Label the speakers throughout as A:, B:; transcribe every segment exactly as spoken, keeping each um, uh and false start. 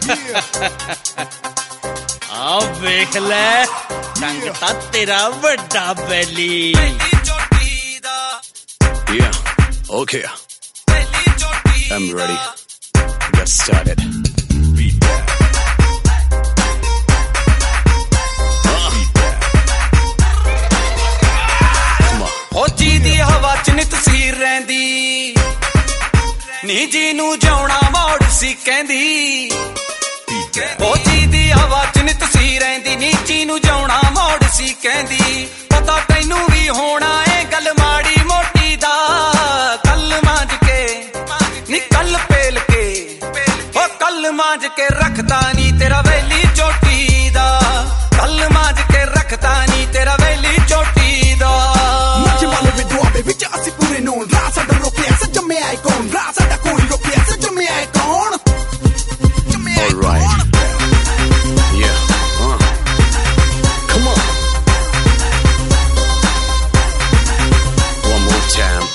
A: ਆ ਵੇਖ ਲੈ ਰੰਗ ਤਾਂ ਤੇਰਾ ਵੱਡਾ ਬੈਲੀ।
B: Yeah, okay. I'm ready. Get started. Beat that. Come on.
C: ਫੌਜੀ ਦੀ ਹਵਾ ਚ ਨਿਤ ਸੀਰ ਰਹਿੰਦੀ ਨੀ ਜੀ ਨੂੰ ਜਿਉਣਾ ਮੋੜ ਸੀ ਕਹਿੰਦੀ। ਫੌਜੀ ਦੀ ਹਵਾ ਚ ਨਿਤ ਸੀ ਰਹਿੰਦੀ ਨੀ ਜੀ ਨੂੰ ਜਿਉਣਾ ਮੋੜ ਸੀ ਕਹਿੰਦੀ। ਪਤਾ ਤੈਨੂੰ ਵੀ ਹੋਣਾ ਏ ਗੱਲ ਮਾੜੀ ਮੋਟੀ ਦਾ ਕੱਲ ਮਾਂਜ ਕੇ ਨੀ ਕੱਲ ਪੇਲ ਕੇ ਉਹ ਕੱਲ ਮਾਂਜ ਕੇ ਰੱਖਦਾ ਨੀ ਤੇਰਾ ਵੈਲੀ ਚੋਟੀ ਦਾ ਕੱਲ ਮਾਂਜ ਕੇ ਰੱਖਦਾ ਨੀ ਤੇਰਾ ਵੈਲੀ ਚੋਟੀ ਦਾ।
D: Macie male wydłaby, wiecie a si pure non Rasa da rokia, sa jamme icon Rasa da koi rokia, sa jamme icon
B: Alright. Yeah. Uh. Come on. One more time.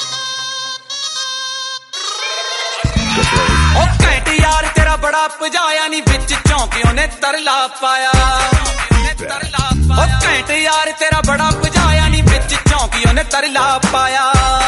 B: Get ready.
C: ਉਹ ਘੈਂਟ ਯਾਰ ਤੇਰਾ ਬੜਾ ਭਜਾਇਆ ਨੀ ਵਿੱਚ ਝੌਂਕਿਓ ਨੇ ਤਰਲਾ ਪਾਇਆ। ਉਹ ਘੈਂਟ ਯਾਰ ਤੇਰਾ ਬੜਾ ਭਜਾਇਆ ਨੀ ਵਿੱਚ ਝੌਂਕਿਓ ਨੇ ਤਰਲਾ ਪਾਇਆ।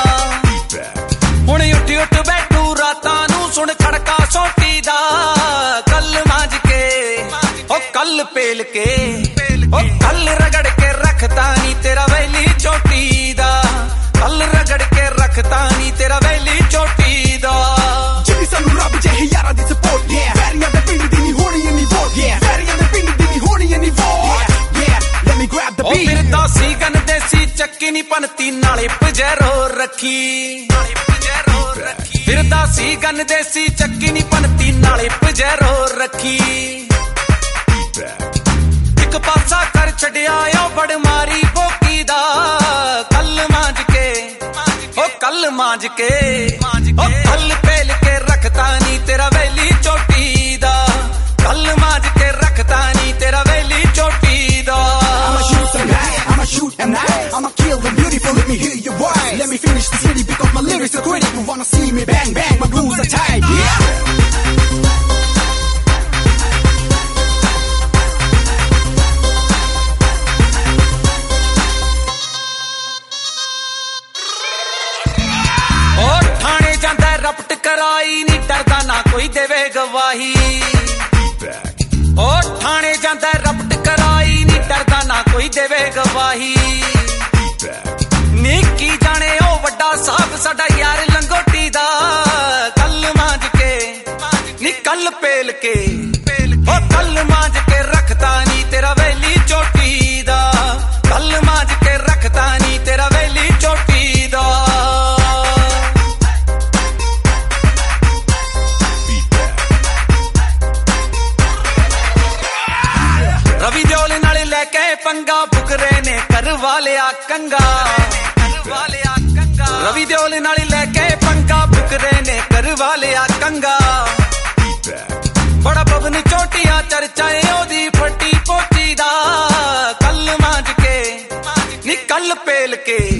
C: ਹੁਣ ਉੱਠ ਉੱਠ ਬੈਠੂ ਰਾਤਾਂ ਨੂੰ ਸੁਣ ਖੜਕਾ ਸੋਟੀ ਦਾ ਕੱਲ ਮਾਂਜ ਕੇ ਉਹ ਕੱਲ ਪੇਲ ਕੇ ਉਹ ਕੱਲ ਰਗੜ ਕੇ ਰੱਖਤਾ ਨੀ ਤੇਰਾ ਵੈਲੀ ਚੋਟੀ ਦਾ ਕੱਲ ਰਗੜ ਕੇ ਰੱਖਤਾ ਨੀ ਤੇਰਾ ਵੈਲੀ ਚੋਟੀ ਦਾ।
D: Jimmy ਸਾਨੂੰ ਰੱਬ ਜਿਹੇ ਯਾਰਾਂ ਦੀ support yeah ਵੈਰੀਆਂ ਦੇ ਪਿੰਡ ਦੀ ਨਹੀਂ ਹੋਣੀ ਇੰਨੀ ਵੋਟ yeah ਵੈਰੀਆਂ ਦੇ ਪਿੰਡ ਦੀ ਨਹੀਂ ਹੋਣੀ ਇੰਨੀ vote yeah let me grab the beat।
C: ਉਹ ਫਿਰਦਾ ਸੀ ਗਨ ਦੇਸੀ ਚੱਕੀ ਨੀ ਪਨਤੀ ਨਾਲੇ ਪਜੈਰੋ ਰੱਖੀ ਨਾਲੇ ਪਜੈਰੋ ਰੱਖੀ ਫਿਰਦਾ ਸੀ ਗਨ ਦੇਸੀ ਚੱਕੀ ਨੀ ਪਨਤੀ ਨਾਲੇ ਪਜੈਰੋ ਰੱਖੀ। ਇੱਕ ਪਾਸਾ ਕਰ ਛੱਡਿਆ ਓ ਬੜ ਮਾਰੀ ਬੋਕੀ ਦਾ ਕੱਲ ਮਾਂਜ ਕੇ ਉਹ ਕੱਲ ਮਾਂਜ ਕੇ ਉਹ ਕੱਲ ਪੇਲ ਕੇ ਰੱਖਤਾ ਨੀ ਤੇਰਾ ਵੈਲੀ ਚੋਟੀ ਦਾ ਕੱਲ ਮਾਂਜ ਕੇ ਰੱਖਤਾ ਨੀ ਤੇਰਾ ਵੈਲੀ ਚੋਟੀ ਦਾ।
D: I'ma shoot some night, I'ma shoot at night I'ma kill the beautiful, let me hear your voice Let me finish the city because my lyrics are critical Wanna see me bang bang, my grooves are tight yeah
C: ਰਪਟ ਕਰਾਈ ਨੀ ਡਰਦਾ ਨਾ ਕੋਈ ਦੇਵੇ ਗਵਾਹੀ। ਉਹ ਥਾਣੇ ਜਾਂਦਾ ਰਪਟ ਕਰਾਈ ਨੀ ਡਰਦਾ ਨਾ ਕੋਈ ਦੇਵੇ ਗਵਾਹੀ। ਨੀ ਕੀ ਜਾਣੇ ਉਹ ਵੱਡਾ ਸਾਹਿਬ ਸਾਡਾ ਯਾਰ ਲੰਗੋਟੀ ਦਾ ਕੱਲ ਮਾਂਜ ਕੇ ਨੀ ਕੱਲ ਪੇਲ ਕੇ ਉਹ ਕੱਲ ਮਾਂਜ ਕੇ ਰੱਖਤਾ ਨੀ ਤੇਰਾ ਵੈਲੀ ਚੋਟੀ ਦਾ ਕੱਲ ਮਾਂਜ ਕੇ ਰੱਖਤਾ ਨੀ ਤੇਰਾ ਵੈਲੀ ਚੋਟੀ ਦਾ। ਰਵੀ ਦਿਓਲ ਨਾਲੇ ਲੈ ਕੇ ਪੰਗਾ ਬੁਕਰੇ ਨੇ ਕਰਵਾ ਲਿਆ ਕੰਗਾ ਰਵੀ ਦਿਓਲ ਨਾਲੇ ਲੈ ਕੇ ਪੰਗਾ ਬੁਕਰੇ ਨੇ ਕਰਵਾ ਲਿਆ ਕੰਗਾ। ਬੜਾ ਪਵਨ ਚੋਟੀਆਂ ਚਰਚਾ ਏ ਉਹਦੀ ਫੱਟੀ ਪੋਚੀ ਦਾ ਕੱਲ ਮਾਂਜ ਕੇ ਨੀ ਕੱਲ ਪੇਲ ਕੇ